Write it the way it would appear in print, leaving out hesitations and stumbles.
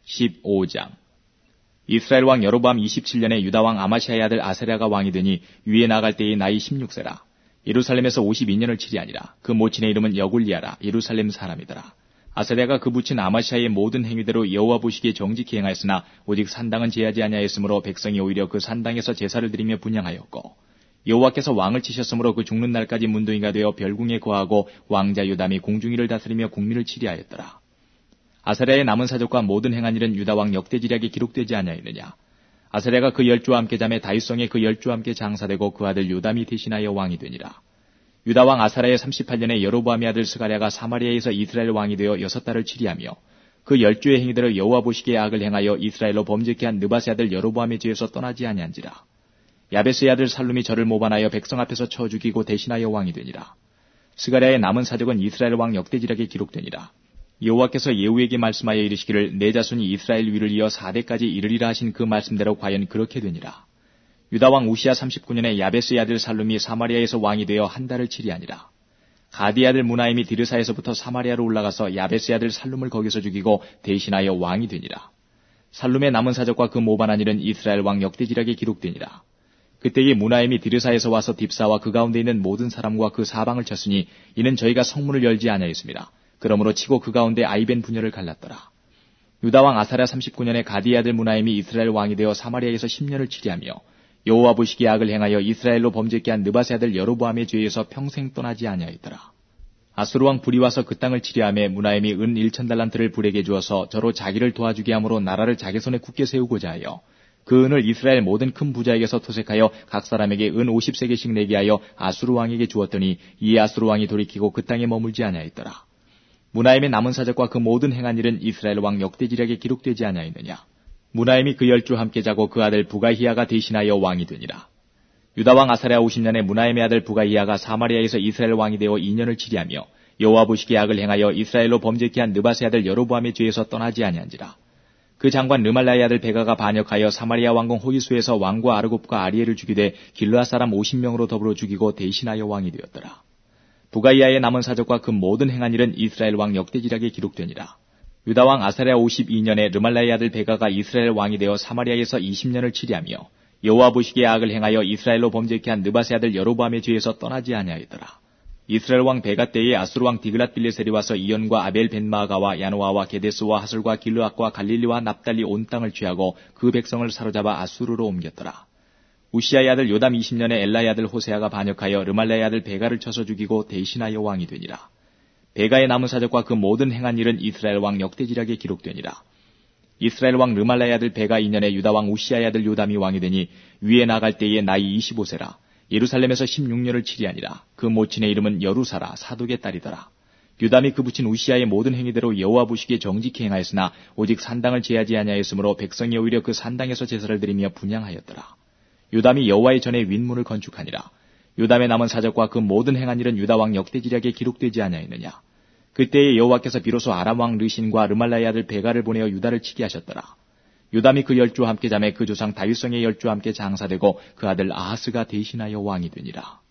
15장. 이스라엘 왕 여로보암 27년에 유다 왕 아마시아의 아들 아사랴가 왕이 되니 위에 나갈 때의 나이 16세라. 예루살렘에서 52년을 치리하니라. 그 모친의 이름은 여굴리아라. 예루살렘 사람이더라. 아사랴가 그 부친 아마시아의 모든 행위대로 여호와 보시기에 정직히 행하였으나 오직 산당은 제하지 아니하였으므로 백성이 오히려 그 산당에서 제사를 드리며 분향하였고, 여호와께서 왕을 치셨으므로 그 죽는 날까지 문둥이가 되어 별궁에 거하고 왕자 요담이 공중위를 다스리며 국민을 치리하였더라. 아사랴의 남은 사적과 모든 행한 일은 유다 왕 역대지략에 기록되지 아니하였느냐. 아사랴가 그 열조와 함께 잠에 다윗성에 그 열조와 함께 장사되고 그 아들 요담이 대신하여 왕이 되니라. 유다 왕 아사랴의 38년에 여로보암의 아들 스가랴가 사마리아에서 이스라엘 왕이 되어 6달을 치리하며 그 열조의 행위대로 여호와 보시기에 악을 행하여 이스라엘로 범죄케 한 느밧의 아들 여로보암의 죄에서 떠나지 아니한지라. 야베스의 아들 살룸이 저를 모반하여 백성 앞에서 쳐 죽이고 대신하여 왕이 되니라. 스가랴의 남은 사적은 이스라엘 왕 역대지략에 기록되니라. 여호와께서 예후에게 말씀하여 이르시기를 내 자손이 이스라엘 위를 이어 4대까지 이르리라 하신 그 말씀대로 과연 그렇게 되니라. 유다 왕 우시야 39년에 야베스의 아들 살룸이 사마리아에서 왕이 되어 한 달을 치리하니라. 가디의 아들 무나임이 디르사에서부터 사마리아로 올라가서 야베스의 아들 살룸을 거기서 죽이고 대신하여 왕이 되니라. 살룸의 남은 사적과 그 모반한 일은 이스라엘 왕 역대지략에 기록되니라. 그때에 무나임이 디르사에서 와서 딥사와 그 가운데 있는 모든 사람과 그 사방을 쳤으니 이는 저희가 성문을 열지 아니하였습니다. 그러므로 치고 그 가운데 아이벤 분열을 갈랐더라. 유다 왕 아사랴 39년에 가디의 아들 무나임이 이스라엘 왕이 되어 사마리아에서 10년을 치리하며 여호와 보시기에 악을 행하여 이스라엘로 범죄케 한 느밧의 아들 여로보암의 죄에서 평생 떠나지 아니하였더라. 아수르 왕 불이 와서 그 땅을 치리하며 무나임이 은 1000달란트를 불에게 주어서 저로 자기를 도와주게 함으로 나라를 자기 손에 굳게 세우고자 하여 그 은을 이스라엘 모든 큰 부자에게서 토색하여 각 사람에게 은 50세계씩 내게 하여 아수르 왕에게 주었더니 이 아수르 왕이 돌이키고 그 땅에 머물지 아니하였더라. 무나임의 남은 사적과 그 모든 행한 일은 이스라엘 왕 역대지략에 기록되지 아니하였느냐. 무나임이 그 열조와 함께 자고 그 아들 부가히야가 대신하여 왕이 되니라. 유다 왕 아사랴 50년에 무나임의 아들 부가히야가 사마리아에서 이스라엘 왕이 되어 2년을 치리하며 여호와 보시기에 악을 행하여 이스라엘로 범죄케 한 느밧의 아들 여로보암의 죄에서 떠나지 아니한지라. 그 장관 르말라의 아들 베가가 반역하여 사마리아 왕궁 호기수에서 왕과 아르곱과 아리엘을 죽이되 길르앗 사람 50명으로 더불어 죽이고 대신하여 왕이 되었더라. 부가이아의 남은 사적과 그 모든 행한 일은 이스라엘 왕 역대지략에 기록되니라. 유다 왕 아사랴 52년에 르말라의 아들 베가가 이스라엘 왕이 되어 사마리아에서 20년을 치리하며 여호와 보시기에 악을 행하여 이스라엘로 범죄케 한 느밧의 아들 여로보암의 죄에서 떠나지 아니하였더라. 이스라엘 왕 베가 때에 아수르 왕 디글랏 빌레셀이 와서 이온과 아벨 벤마아가와 야노아와 게데스와 하솔과 길르앗과 갈릴리와 납달리 온 땅을 취하고 그 백성을 사로잡아 아수르로 옮겼더라. 우시아의 아들 요담 20년에 엘라의 아들 호세아가 반역하여 르말라의 아들 베가를 쳐서 죽이고 대신하여 왕이 되니라. 베가의 남은 사적과 그 모든 행한 일은 이스라엘 왕 역대지략에 기록되니라. 이스라엘 왕 르말라의 아들 베가 2년에 유다 왕 우시아의 아들 요담이 왕이 되니 위에 나갈 때에 나이 25세라. 예루살렘에서 16년을 치리하니라. 그 모친의 이름은 여루사라 사독의 딸이더라. 요담이 그 부친 우시아의 모든 행위대로 여호와 보시기에 정직히 행하였으나 오직 산당을 제하지 아니하였으므로 백성이 오히려 그 산당에서 제사를 드리며 분향하였더라. 요담이 여호와의 전에 윗문을 건축하니라. 요담의 남은 사적과 그 모든 행한 일은 유다 왕 역대지략에 기록되지 아니하였느냐. 그때에 여호와께서 비로소 아람 왕 르신과 르말라의 아들 베가를 보내어 유다를 치게 하셨더라. 요담이 그 열조와 함께 잠에 그 조상 다윗성의 열조와 함께 장사되고 그 아들 아하스가 대신하여 왕이 되니라.